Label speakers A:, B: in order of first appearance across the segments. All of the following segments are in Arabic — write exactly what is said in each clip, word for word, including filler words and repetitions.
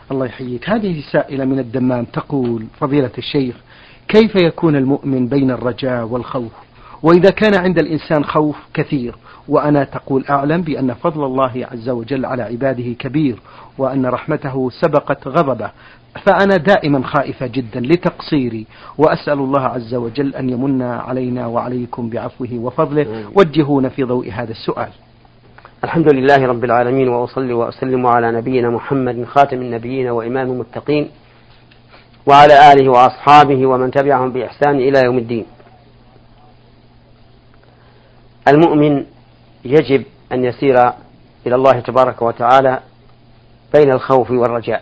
A: الله يحييك. هذه سائلة من الدمام تقول: فضيلة الشيخ، كيف يكون المؤمن بين الرجاء والخوف؟ وإذا كان عند الإنسان خوف كثير، وأنا تقول أعلم بأن فضل الله عز وجل على عباده كبير، وأن رحمته سبقت غضبه، فأنا دائما خائفة جدا لتقصيري، وأسأل الله عز وجل أن يمن علينا وعليكم بعفوه وفضله. وجهونا في ضوء هذا السؤال.
B: الحمد لله رب العالمين، وأصلي وأسلم على نبينا محمد خاتم النبيين وإمام المتقين، وعلى آله وأصحابه ومن تبعهم بإحسان إلى يوم الدين. المؤمن يجب أن يسير إلى الله تبارك وتعالى بين الخوف والرجاء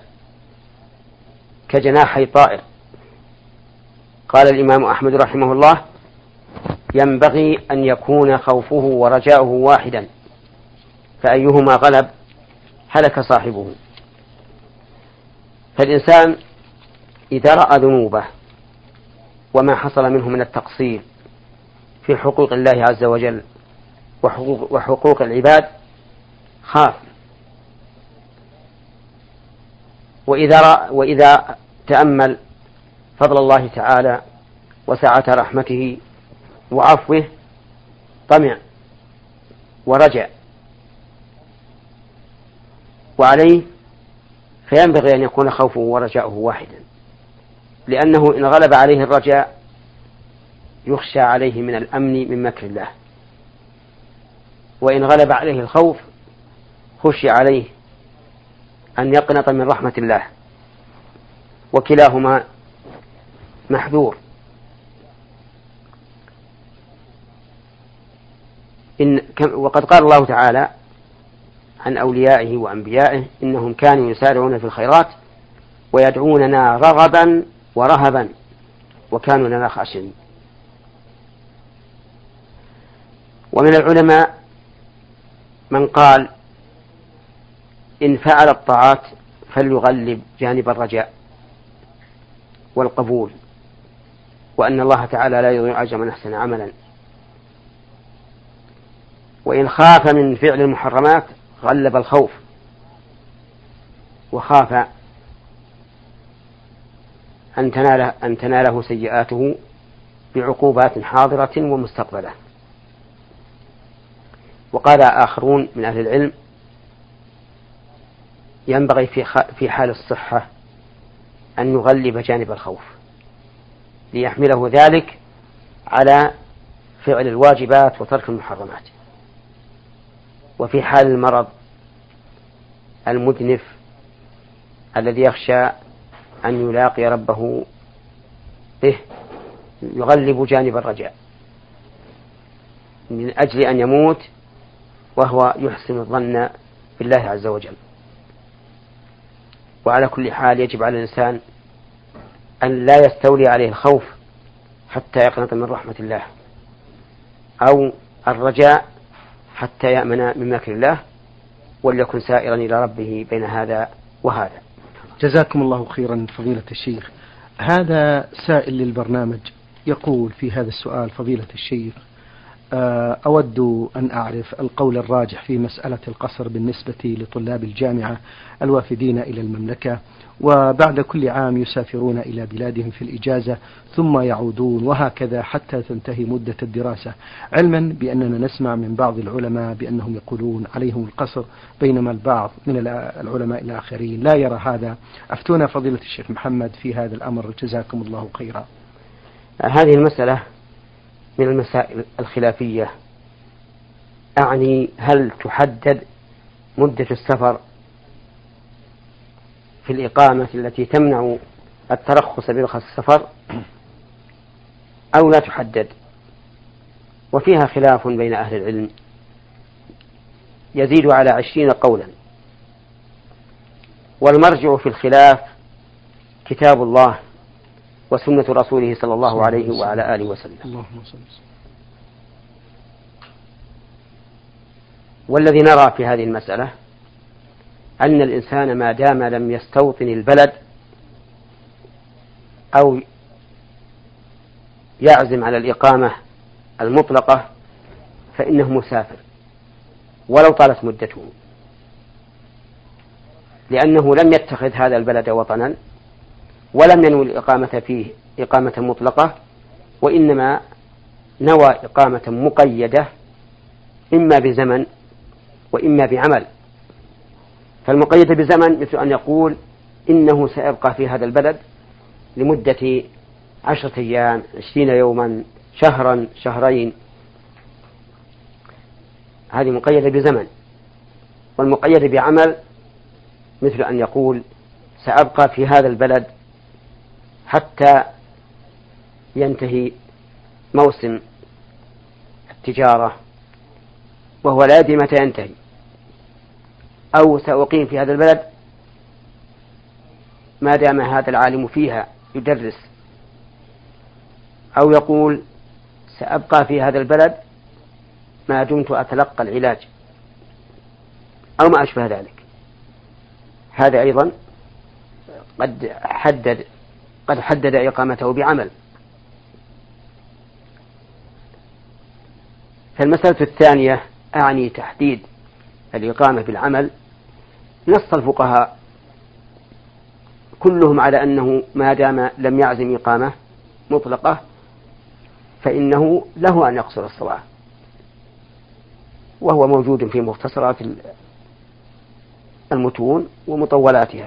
B: كجناحي طائر. قال الإمام أحمد رحمه الله: ينبغي أن يكون خوفه ورجاؤه واحدا، فأيهما غلب هلك صاحبه. فالإنسان إذا رأى ذنوبه وما حصل منه من التقصير في حقوق الله عز وجل وحقوق, وحقوق العباد خاف. وإذا, رأى وإذا تأمل فضل الله تعالى وسعة رحمته وعفوه طمع ورجع، وعليه فينبغي أن يكون خوفه ورجاؤه واحدا، لأنه إن غلب عليه الرجاء يخشى عليه من الأمن من مكر الله، وإن غلب عليه الخوف خشي عليه أن يقنط من رحمة الله، وكلاهما محذور. إن وقد قال الله تعالى عن أوليائه وأنبيائه: إنهم كانوا يسارعون في الخيرات ويدعوننا رغبا ورهبا وكانوا لنا خاشعين. ومن العلماء من قال: إن فعل الطاعات فليغلب جانب الرجاء والقبول، وأن الله تعالى لا يضيع أجر من أحسن عملا. وإن خاف من فعل المحرمات غلب الخوف، وخاف أن تناله, أن تناله سيئاته بعقوبات حاضرة ومستقبلة. وقال آخرون من أهل العلم: ينبغي في حال الصحة أن يغلب جانب الخوف ليحمله ذلك على فعل الواجبات وترك المحرمات. وفي حال المرض المدنف الذي يخشى أن يلاقي ربه به يغلب جانب الرجاء من أجل أن يموت وهو يحسن الظن بالله عز وجل. وعلى كل حال يجب على الإنسان أن لا يستولي عليه الخوف حتى يقنط من رحمة الله، أو الرجاء حتى يأمن من مكر الله، وليكن سائرا إلى ربه بين هذا وهذا.
A: جزاكم الله خيرا فضيلة الشيخ. هذا سائل للبرنامج يقول في هذا السؤال: فضيلة الشيخ، أود أن أعرف القول الراجح في مسألة القصر بالنسبة لطلاب الجامعة الوافدين إلى المملكة، وبعد كل عام يسافرون إلى بلادهم في الإجازة ثم يعودون، وهكذا حتى تنتهي مدة الدراسة، علما بأننا نسمع من بعض العلماء بأنهم يقولون عليهم القصر، بينما البعض من العلماء الآخرين لا يرى هذا. أفتونا فضيلة الشيخ محمد في هذا الأمر، جزاكم الله خيرا.
B: هذه المسألة من المسائل الخلافية، أعني هل تحدد مدة السفر في الإقامة التي تمنع الترخص برخص السفر أو لا تحدد؟ وفيها خلاف بين أهل العلم يزيد على عشرين قولا، والمرجع في الخلاف كتاب الله وسنة رسوله صلى الله عليه وعلى آله وسلم. والذي نرى في هذه المسألة أن الإنسان ما دام لم يستوطن البلد أو يعزم على الإقامة المطلقة فإنه مسافر ولو طالت مدته، لأنه لم يتخذ هذا البلد وطنا ولم ينوي الإقامة فيه إقامة مطلقة، وإنما نوى إقامة مقيدة إما بزمن وإما بعمل. فالمقيدة بزمن مثل أن يقول إنه سيبقى في هذا البلد لمدة عشرة أيام، عشرين يوما، شهرا، شهرين، هذه مقيدة بزمن. والمقيدة بعمل مثل أن يقول سأبقى في هذا البلد حتى ينتهي موسم التجارة وهو لا يدري متى ينتهي، أو سأقيم في هذا البلد ما دام هذا العالم فيها يدرس، أو يقول سأبقى في هذا البلد ما دمت أتلقى العلاج، أو ما أشبه ذلك. هذا أيضا قد حدد قد حدد إقامته بعمل. فالمسألة الثانية أعني تحديد الإقامة بالعمل، نص الفقهاء كلهم على أنه ما دام لم يعزم إقامة مطلقة فإنه له أن يقصر الصلاة، وهو موجود في مختصرات المتون ومطولاتها،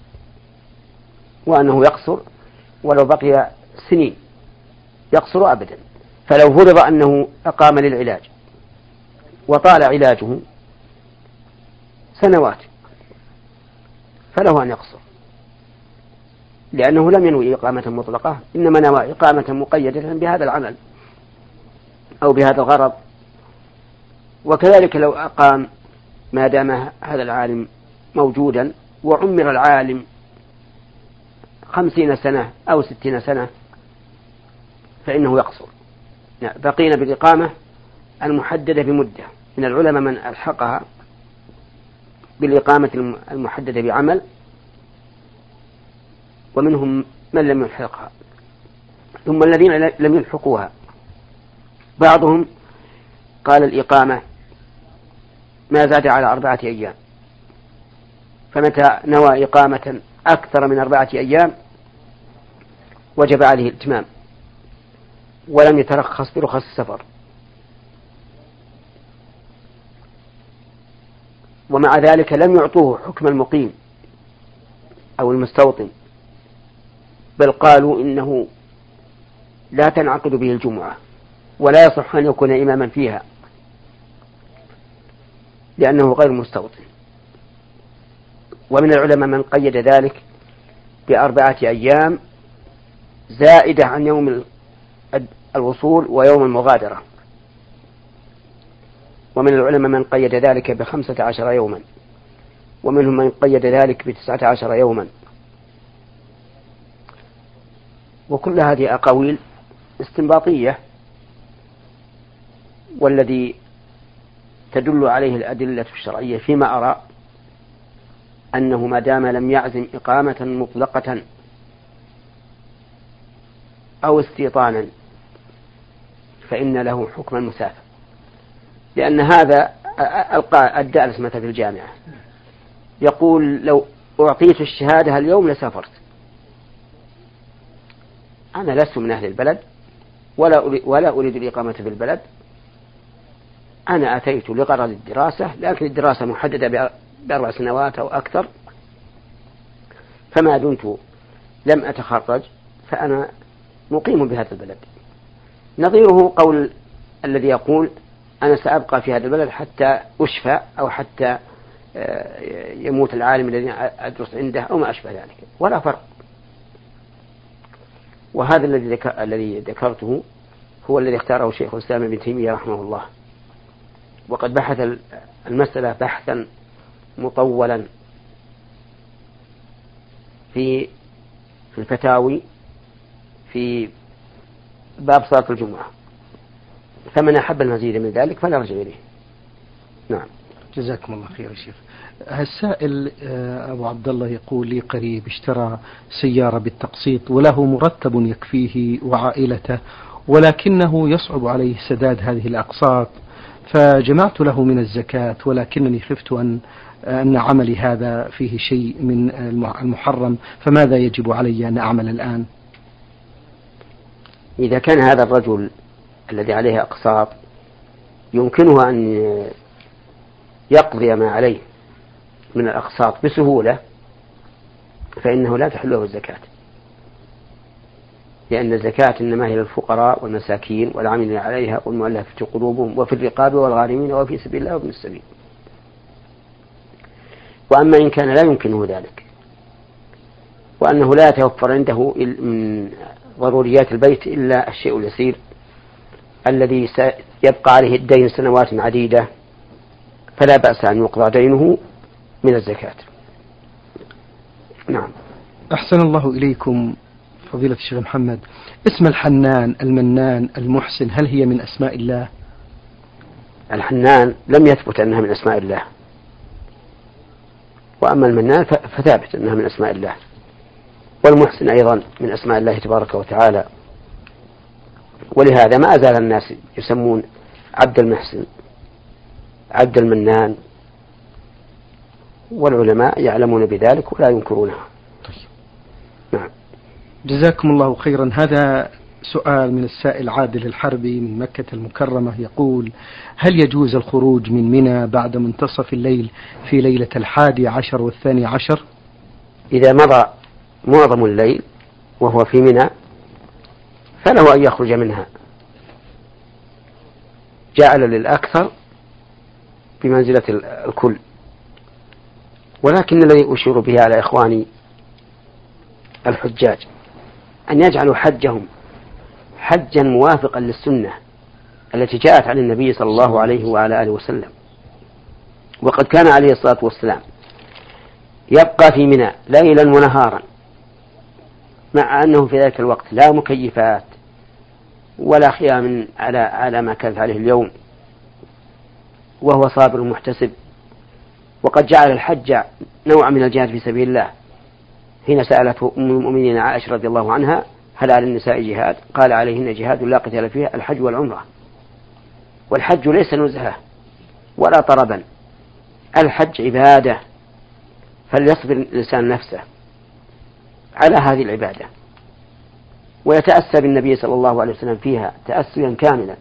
B: وأنه يقصر ولو بقي سنين يقصر أبدا. فلو فرض أنه أقام للعلاج وطال علاجه سنوات فله أن يقصر، لأنه لم ينوي إقامة مطلقة، إنما نوى إقامة مقيدة بهذا العمل أو بهذا الغرض. وكذلك لو أقام ما دام هذا العالم موجودا وعمر العالم خمسين سنة أو ستين سنة فإنه يقصر. بقينا بالإقامة المحددة بمدة، من العلماء من ألحقها بالإقامة المحددة بعمل، ومنهم من لم يلحقها، ثم الذين لم يلحقوها بعضهم قال الإقامة ما زاد على أربعة أيام، فمتى نوى إقامة أكثر من أربعة أيام وجب عليه الإتمام ولم يترخص برخص السفر. ومع ذلك لم يعطوه حكم المقيم أو المستوطن، بل قالوا إنه لا تنعقد به الجمعة ولا يصح أن يكون إماما فيها لأنه غير مستوطن. ومن العلماء من قيد ذلك بأربعة أيام زائدة عن يوم الوصول ويوم المغادرة، ومن العلماء من قيد ذلك بخمسة عشر يوما، ومنهم من قيد ذلك بتسعة عشر يوما. وكل هذه أقاويل استنباطية، والذي تدل عليه الأدلة الشرعية فيما أرى أنه ما دام لم يعزم إقامة مطلقة أو استيطانا فإن له حكم المسافر، لأن هذا أدى الأسمة في الجامعة يقول لو أعطيت الشهادة اليوم لسافرت، أنا لست من أهل البلد ولا أريد, ولا أريد الإقامة في البلد، أنا أتيت لغرض الدراسة، لكن الدراسة محددة بأربع سنوات أو أكثر، فما دمت لم أتخرج فأنا مقيم بهذا البلد. نظيره قول الذي يقول أنا سأبقى في هذا البلد حتى أشفى أو حتى يموت العالم الذي أدرس عنده أو ما أشبه ذلك، ولا فرق. وهذا الذي الذي ذكرته هو الذي اختاره شيخ الإسلام ابن تيمية رحمه الله، وقد بحث المسألة بحثا مطولا في الفتاوي في باب صلاة الجمعة، فمن أحب المزيد من ذلك فلا رجع إليه. نعم.
A: جزاكم الله خير يا شيخ. السائل أبو عبد الله يقول لي قريب اشترى سيارة بالتقسيط وله مرتب يكفيه وعائلته، ولكنه يصعب عليه سداد هذه الأقساط فجمعت له من الزكاة، ولكنني خفت أن أن عملي هذا فيه شيء من المحرم، فماذا يجب علي أن أعمل الآن؟
B: إذا كان هذا الرجل الذي عليه أقساط يمكنه أن يقضي ما عليه من الأقساط بسهولة، فإنه لا تحل له الزكاة، لأن الزكاة إنما هي للفقراء والمساكين والعاملين عليها والمؤلفة قلوبهم وفي الرقاب والغارمين وفي سبيل الله وابن السبيل. وأما إن كان لا يمكنه ذلك، وأنه لا يتوفر عنده من ضروريات البيت إلا الشيء اليسير الذي سيبقى عليه الدين سنوات عديدة، فلا بأس أن يقضى دينه من الزكاة. نعم.
A: أحسن الله إليكم فضيلة الشيخ محمد، اسم الحنان، المنان، المحسن، هل هي من أسماء الله؟
B: الحنان لم يثبت أنها من أسماء الله، وأما المنان فثابت أنها من أسماء الله، والمحسن أيضا من أسماء الله تبارك وتعالى، ولهذا ما أزال الناس يسمون عبد المحسن، عبد المنان، والعلماء يعلمون بذلك ولا ينكرونها.
A: طيب.
B: نعم.
A: جزاكم الله خيرا. هذا سؤال من السائل عادل الحربي من مكة المكرمة، يقول: هل يجوز الخروج من منى بعد منتصف الليل في ليلة الحادي عشر والثاني عشر؟
B: إذا مضى معظم الليل وهو في منى فله أن يخرج منها، جعل للأكثر بمنزلة الكل. ولكن الذي أشير به على إخواني الحجاج أن يجعلوا حجهم حجا موافقا للسنة التي جاءت عن النبي صلى الله عليه وعلى آله وسلم. وقد كان عليه الصلاة والسلام يبقى في منى ليلا ونهارا، مع أنه في ذلك الوقت لا مكيفات ولا خيام على على ما كانت عليه اليوم، وهو صابر محتسب. وقد جعل الحج نوع من الجهاد في سبيل الله، حين سألته أم المؤمنين عائشة رضي الله عنها: هل على النساء جهاد؟ قال: عليهن جهاد لا قتال فيها، الحج والعمرة. والحج ليس نزهة ولا طربا، الحج عبادة، فليصبر الإنسان نفسه على هذه العبادة ويتأسى بالنبي صلى الله عليه وسلم فيها تأسيا كاملا،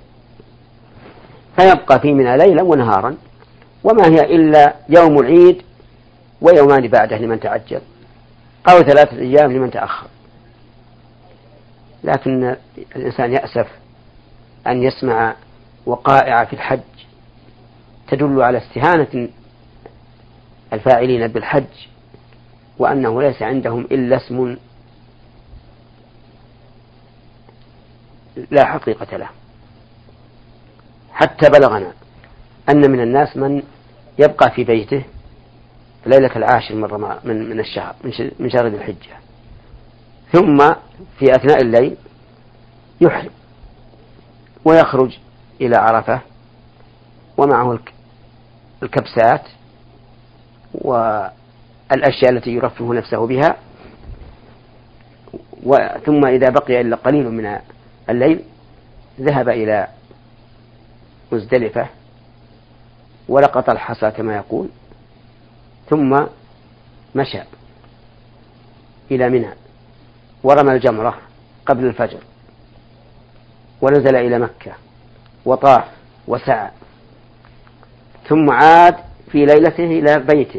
B: فيبقى في منى ليلا ونهارا، وما هي إلا يوم العيد ويومان بعده لمن تعجل، أو ثلاثة أيام لمن تأخر. لكن الإنسان يأسف أن يسمع وقائع في الحج تدل على استهانة الفاعلين بالحج، وأنه ليس عندهم إلا اسم لا حقيقة له. حتى بلغنا أن من الناس من يبقى في بيته ليلة العاشر من من من الشهر من شهر ذي الحجة، ثم في أثناء الليل يحرم ويخرج إلى عرفة ومعه الكبسات والأشياء التي يرفه نفسه بها، ثم إذا بقي إلا قليل من الليل ذهب إلى مزدلفة ولقط الحصى كما يقول، ثم مشى إلى منى ورمى الجمرة قبل الفجر، ونزل إلى مكة وطاف وسعى، ثم عاد في ليلته إلى بيته،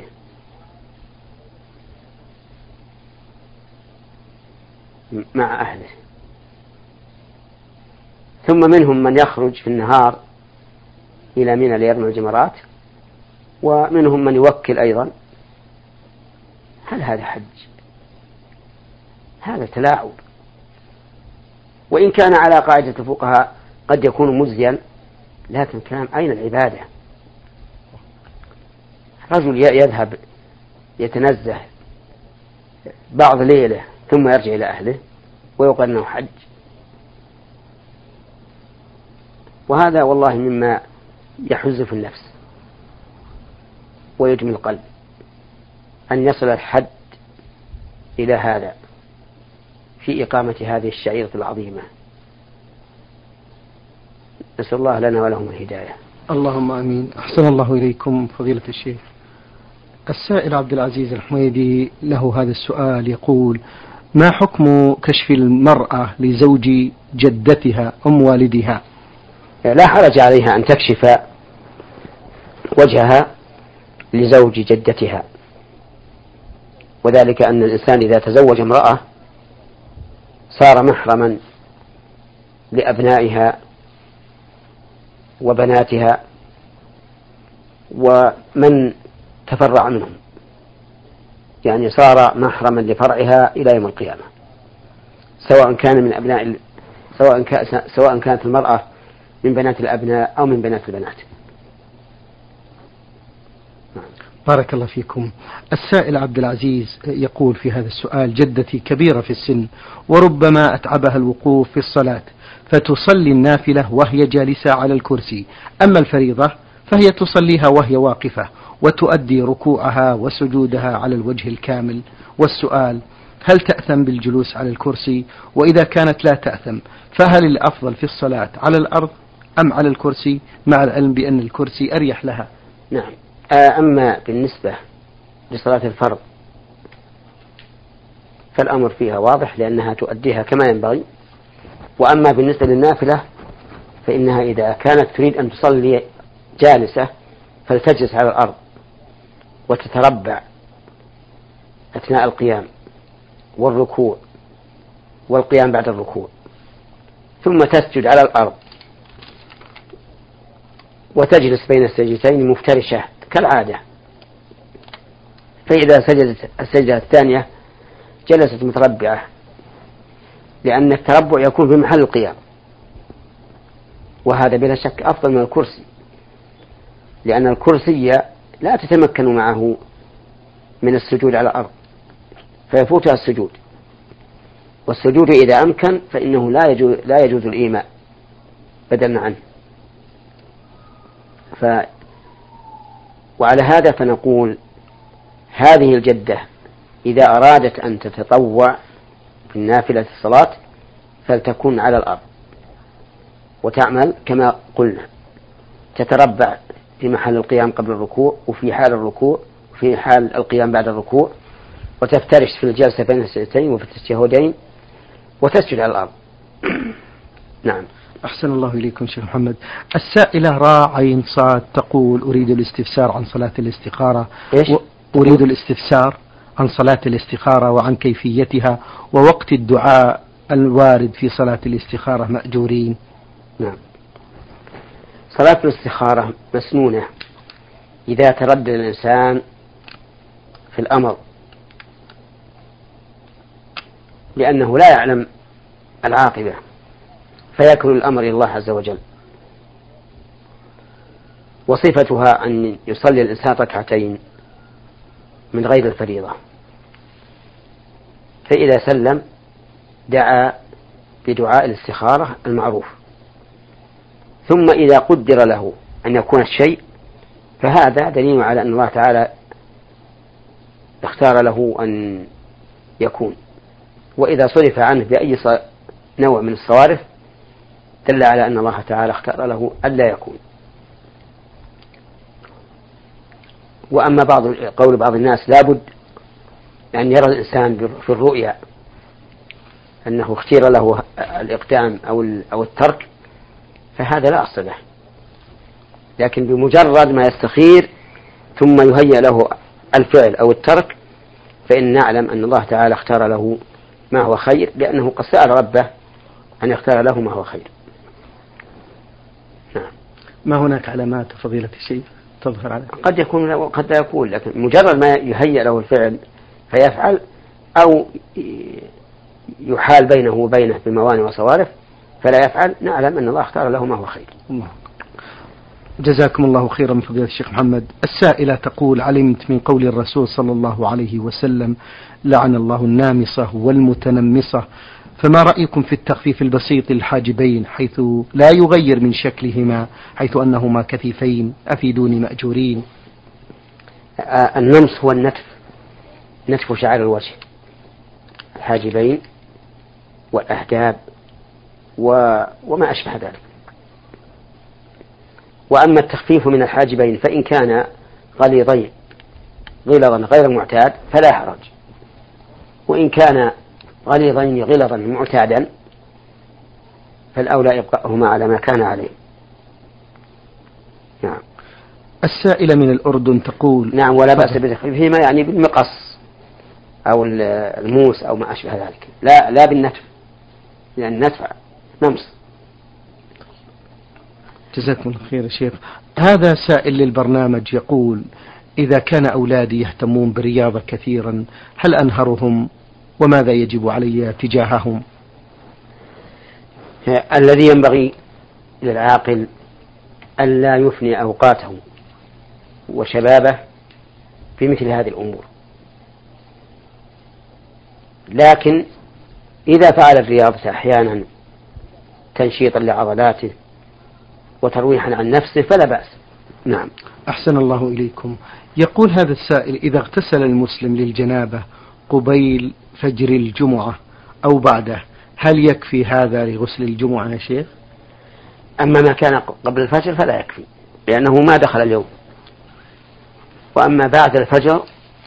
B: مع أهله. ثم منهم من يخرج في النهار إلى منى ليرمي الجمرات، ومنهم من يوكل أيضا. هل هذا حج؟ هذا تلاعب. وإن كان على قاعدة الفقهاء قد يكون مجزيا، لكن كلام أين العبادة؟ رجل يذهب يتنزه بعض ليلة ثم يرجع إلى أهله ويقال أنه حج، وهذا والله مما يحز في النفس ويدمي القلب أن يصل الحد إلى هذا في إقامة هذه الشعيرة العظيمة. نسأل الله لنا ولهم الهداية.
A: اللهم امين. احسن الله اليكم فضيلة الشيخ. السائل عبد العزيز الحميدي له هذا السؤال، يقول: ما حكم كشف المرأة لزوج جدتها أم والدها؟
B: لا حرج عليها أن تكشف وجهها لزوج جدتها، وذلك أن الإنسان إذا تزوج امرأة صار محرما لأبنائها وبناتها ومن تفرع منهم، يعني صار محرما لفرعها إلى يوم القيامة، سواء كان من أبناء سواء كان سواء كانت المرأة من بنات الأبناء أو من بنات البنات.
A: بارك الله فيكم. السائل عبد العزيز يقول في هذا السؤال: جدتي كبيرة في السن وربما أتعبها الوقوف في الصلاة، فتصلي النافلة وهي جالسة على الكرسي، أما الفريضة فهي تصليها وهي واقفة وتؤدي ركوعها وسجودها على الوجه الكامل. والسؤال: هل تأثم بالجلوس على الكرسي؟ وإذا كانت لا تأثم فهل الأفضل في الصلاة على الأرض أم على الكرسي، مع العلم بأن الكرسي أريح لها؟
B: نعم. أما بالنسبة لصلاة الفرض فالأمر فيها واضح لأنها تؤديها كما ينبغي، وأما بالنسبة للنافلة فإنها إذا كانت تريد أن تصلي جالسة فلتجلس على الأرض وتتربع أثناء القيام والركوع والقيام بعد الركوع، ثم تسجد على الأرض وتجلس بين السجدتين مفترشة كالعادة، فإذا سجدت السجدة الثانية جلست متربعة، لأن التربع يكون في محل القيام، وهذا بلا شك أفضل من الكرسي، لأن الكرسي لا تتمكن معه من السجود على الأرض فيفوتها السجود، والسجود إذا أمكن فإنه لا يجوز, لا يجوز الإيماء بدلا عنه. ف وعلى هذا فنقول هذه الجدة إذا أرادت أن تتطوع في النافلة الصلاة فلتكون على الأرض وتعمل كما قلنا، تتربع في محل القيام قبل الركوع وفي حال الركوع وفي حال القيام بعد الركوع، وتفترش في الجلسة بين السجدتين وفي التشهدين وتسجد على الأرض. نعم.
A: أحسن الله إليكم شيخ محمد. السائلة راء عين صاد تقول: أريد الاستفسار عن صلاة الاستخارة.
B: إيش؟
A: أريد الاستفسار عن صلاة الاستخارة وعن كيفيتها ووقت الدعاء الوارد في صلاة الاستخارة مأجورين.
B: نعم. صلاة الاستخارة مسنونة إذا تردد الإنسان في الأمر، لأنه لا يعلم العاقبة فيكل الأمر إلى الله عز وجل. وصفتها أن يصلي الإنسان ركعتين من غير الفريضة، فإذا سلم دعا بدعاء الاستخارة المعروف، ثم إذا قدر له أن يكون الشيء فهذا دليل على أن الله تعالى اختار له أن يكون، وإذا صرف عنه بأي نوع من الصوارف دل على أن الله تعالى اختار له ألا يكون. وأما بعض قول بعض الناس لابد أن يرى الإنسان في الرؤيا أنه اختير له الإقدام أو الترك فهذا لا أصل له، لكن بمجرد ما يستخير ثم يهيأ له الفعل أو الترك فإن نعلم أن الله تعالى اختار له ما هو خير، لأنه قد سأل ربه أن يختار له ما هو خير.
A: نعم. ما هناك علامات فضيلة الشيخ تظهر عليه؟
B: قد يكون وقد لا يكون، لكن مجرد ما يهيأ له الفعل فيفعل أو يحال بينه وبينه بموانع وصوارف فلا يفعل، نعلم أن الله اختار له ما هو خير.
A: الله. جزاكم الله خيرا من فضيلة الشيخ محمد. السائلة تقول: علمت من قول الرسول صلى الله عليه وسلم: لعن الله النامصة والمتنمصة، فما رأيكم في التخفيف البسيط للحاجبين حيث لا يغير من شكلهما حيث أنهما كثيفين؟ أفيدوني مأجورين.
B: النمص هو النتف، نتف شعر الوجه، الحاجبين والأحجاب و... وما أشبه ذلك. وأما التخفيف من الحاجبين فإن كان غليظين غلظا غير معتاد فلا حرج، وإن كان غليظين غلظا معتادا فالأولى إبقاؤهما على ما كان عليه. نعم.
A: السائلة من الأردن تقول
B: نعم ولا بأس بتخفيفهما يعني بالمقص أو الموس أو ما أشبه ذلك، لا لا بالنتف، لأن النتف نمص.
A: جزاكم الله خير يا شيخ. هذا سائل للبرنامج يقول: إذا كان أولادي يهتمون بالرياضة كثيرا هل أنهرهم وماذا يجب علي تجاههم؟
B: الذي ينبغي للعاقل ألا يفني أوقاته وشبابه في مثل هذه الأمور، لكن إذا فعل الرياضة أحيانا تنشيطا لعضلاته وترويحا عن نفسه فلا بأس. نعم.
A: أحسن الله إليكم. يقول هذا السائل: إذا اغتسل المسلم للجنابة قبيل فجر الجمعة أو بعده هل يكفي هذا لغسل الجمعة يا شيخ؟
B: أما ما كان قبل الفجر فلا يكفي لأنه ما دخل اليوم، وأما بعد الفجر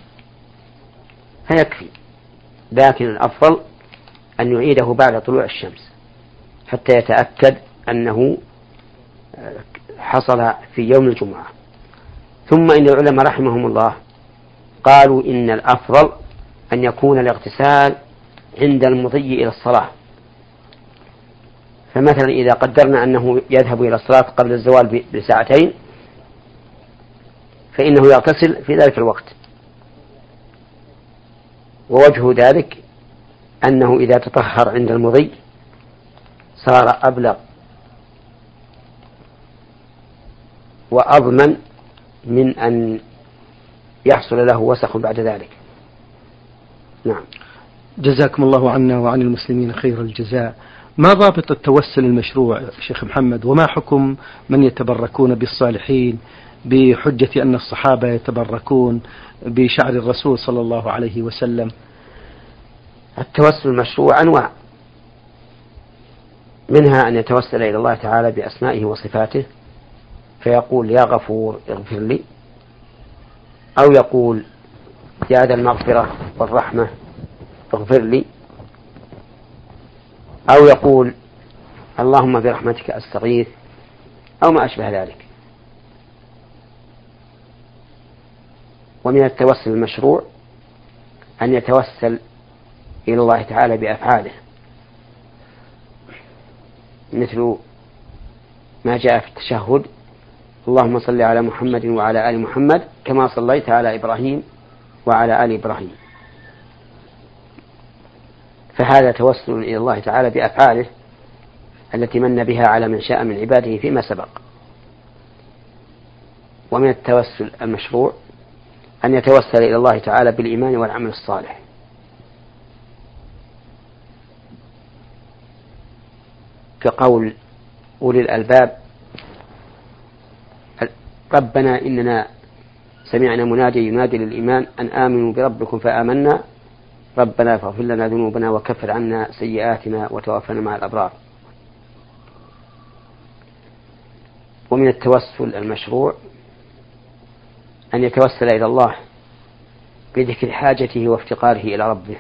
B: فيكفي، لكن الأفضل أن يعيده بعد طلوع الشمس حتى يتأكد أنه حصل في يوم الجمعة. ثم إن العلماء رحمهم الله قالوا إن الأفضل أن يكون الاغتسال عند المضي إلى الصلاة، فمثلا إذا قدرنا أنه يذهب إلى الصلاة قبل الزوال بساعتين فإنه يغتسل في ذلك الوقت، ووجه ذلك أنه إذا تطهر عند المضي صار أبلغ وأضمن من أن يحصل له وسخ بعد ذلك. نعم.
A: جزاكم الله عنا وعن المسلمين خير الجزاء. ما ضابط التوسل المشروع شيخ محمد، وما حكم من يتبركون بالصالحين بحجة أن الصحابة يتبركون بشعر الرسول صلى الله عليه وسلم؟
B: التوسل المشروع أنواع، منها أن يتوسل إلى الله تعالى بأسمائه وصفاته فيقول: يا غفور اغفر لي، أو يقول: يا ذا المغفرة والرحمة اغفر لي، أو يقول: اللهم برحمتك أستغيث، أو ما أشبه ذلك. ومن التوسل المشروع أن يتوسل إلى الله تعالى بأفعاله، مثل ما جاء في التشهد: اللهم صل على محمد وعلى آل محمد كما صليت على إبراهيم وعلى آل إبراهيم. فهذا توسل إلى الله تعالى بأفعاله التي من بها على من شاء من عباده فيما سبق. ومن التوسل المشروع أن يتوسل إلى الله تعالى بالإيمان والعمل الصالح، كقول أولي الألباب: ربنا إننا سمعنا منادي ينادي للإيمان أن آمنوا بربكم فآمنا ربنا فاغفر لنا ذنوبنا وكفر عنا سيئاتنا وتوفنا مع الأبرار. ومن التوسل المشروع أن يتوسل إلى الله بذكر حاجته وافتقاره إلى ربه،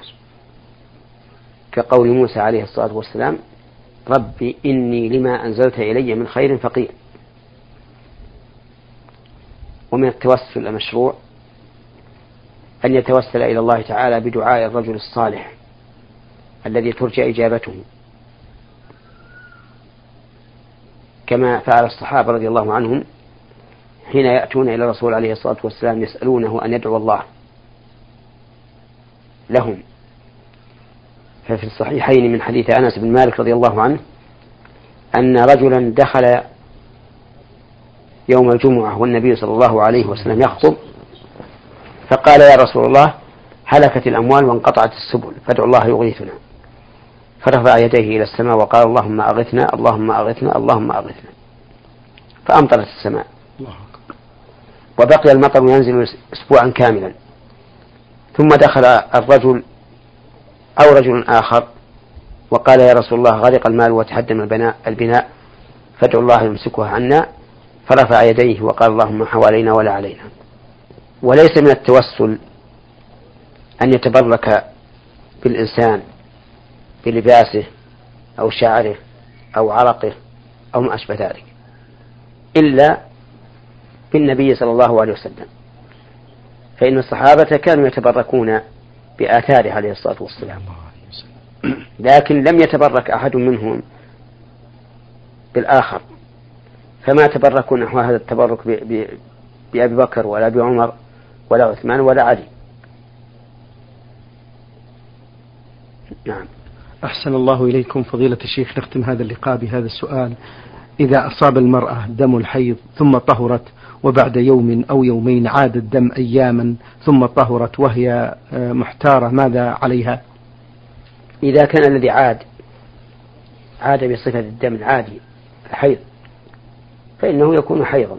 B: كقول موسى عليه الصلاة والسلام: ربي إني لما أنزلت إلي من خير فقير. ومن التوسل المشروع أن يتوسل إلى الله تعالى بدعاء الرجل الصالح الذي ترجى إجابته، كما فعل الصحابة رضي الله عنهم حين يأتون إلى الرسول عليه الصلاة والسلام يسألونه أن يدعو الله لهم. ففي الصحيحين من حديث أنس بن مالك رضي الله عنه أن رجلا دخل يوم الجمعة والنبي صلى الله عليه وسلم يخطب فقال: يا رسول الله هلكت الأموال وانقطعت السبل فادعو الله يغيثنا، فرفع يديه إلى السماء وقال: اللهم أغثنا اللهم أغثنا اللهم أغثنا، فأمطرت السماء وبقي المطر ينزل أسبوعا كاملا. ثم دخل الرجل أو رجل آخر وقال: يا رسول الله غرق المال وتهدم البناء البناء فادعو الله يمسكها عنا، فرفع يديه وقال اللهم حوالينا ولا علينا. وليس من التوسل أن يتبرك بالإنسان بلباسه أو شعره أو عرقه أو ما أشبه ذلك، إلا بالنبي صلى الله عليه وسلم، فإن الصحابة كانوا يتبركون بآثاره عليه الصلاة والسلام، لكن لم يتبرك أحد منهم بالآخر، فما تبركوا نحو هذا التبرك بأبي بكر ولا بعمر ولا عثمان ولا علي. نعم.
A: أحسن الله إليكم فضيلة الشيخ. نختم هذا اللقاء بهذا السؤال: إذا أصاب المرأة دم الحيض ثم طهرت وبعد يوم أو يومين عاد الدم أياما ثم طهرت وهي محتارة، ماذا عليها؟
B: إذا كان الذي عاد عاد بصفة الدم العادي الحيض فإنه يكون حيضا،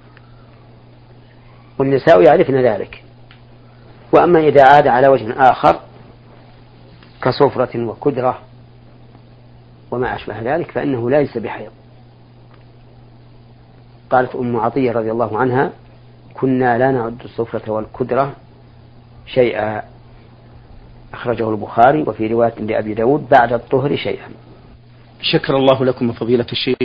B: والنساء يعرفن ذلك. وأما إذا عاد على وجه آخر كصفرة وكدرة وما أشبه ذلك فإنه ليس بحيض. قالت أم عطية رضي الله عنها: كنا لا نعد الصفرة والكدرة شيئا، أخرجه البخاري، وفي رواية لأبي داود بعد الطهر شيئا.
A: شكر الله لكم فضيلة الشيخ.